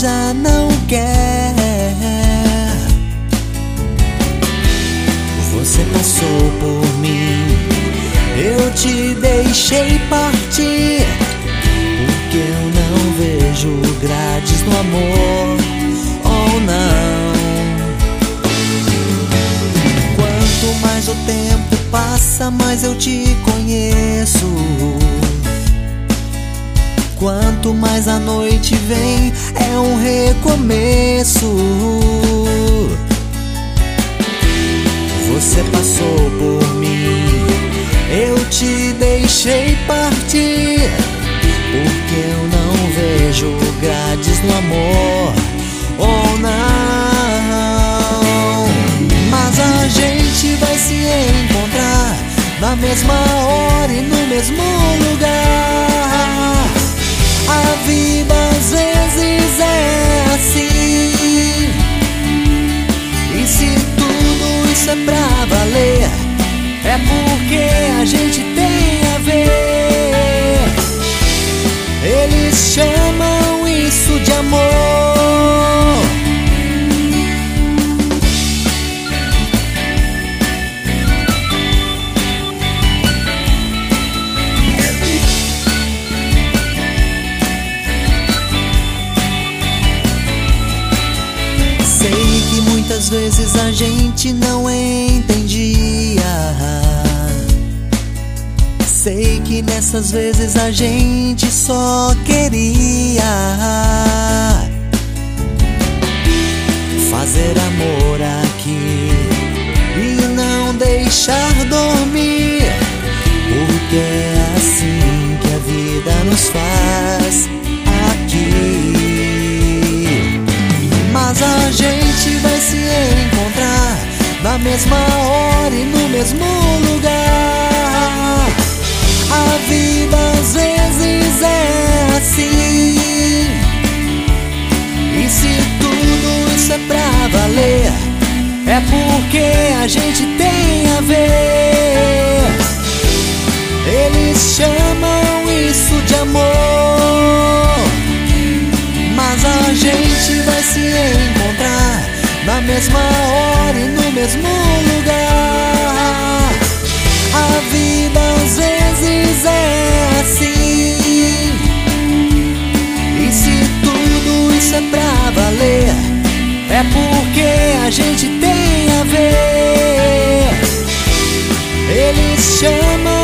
já não quer. Você passou por mim, eu te deixei partir, porque eu não vejo grades no amor, oh não. Quanto mais o tempo passa, mais eu te conheço. Quanto mais a noite vem, é um recomeço. Você passou por mim, eu te deixei partir, porque eu não vejo grades no amor, oh não. Mas a gente vai se encontrar na mesma hora e no mesmo lugar. A vida às vezes é assim, e se tudo isso é pra valer, é porque a gente tem a ver. Eles chamam isso de amor. Sei que muitas vezes a gente não entendia. Sei que nessas vezes a gente só queria fazer amor aqui e não deixar dormir, porque é assim que a vida nos faz aqui. Mas a gente vai se encontrar na mesma hora e no mesmo lugar. A vida às vezes é assim, e se tudo isso é pra valer, é porque a gente tem a ver. Eles chamam isso de amor, mas a gente vai se encontrar na mesma hora e no mesmo lugar. A vida às vezes é assim, e se tudo isso é pra valer, é porque a gente tem a ver. Eles chamam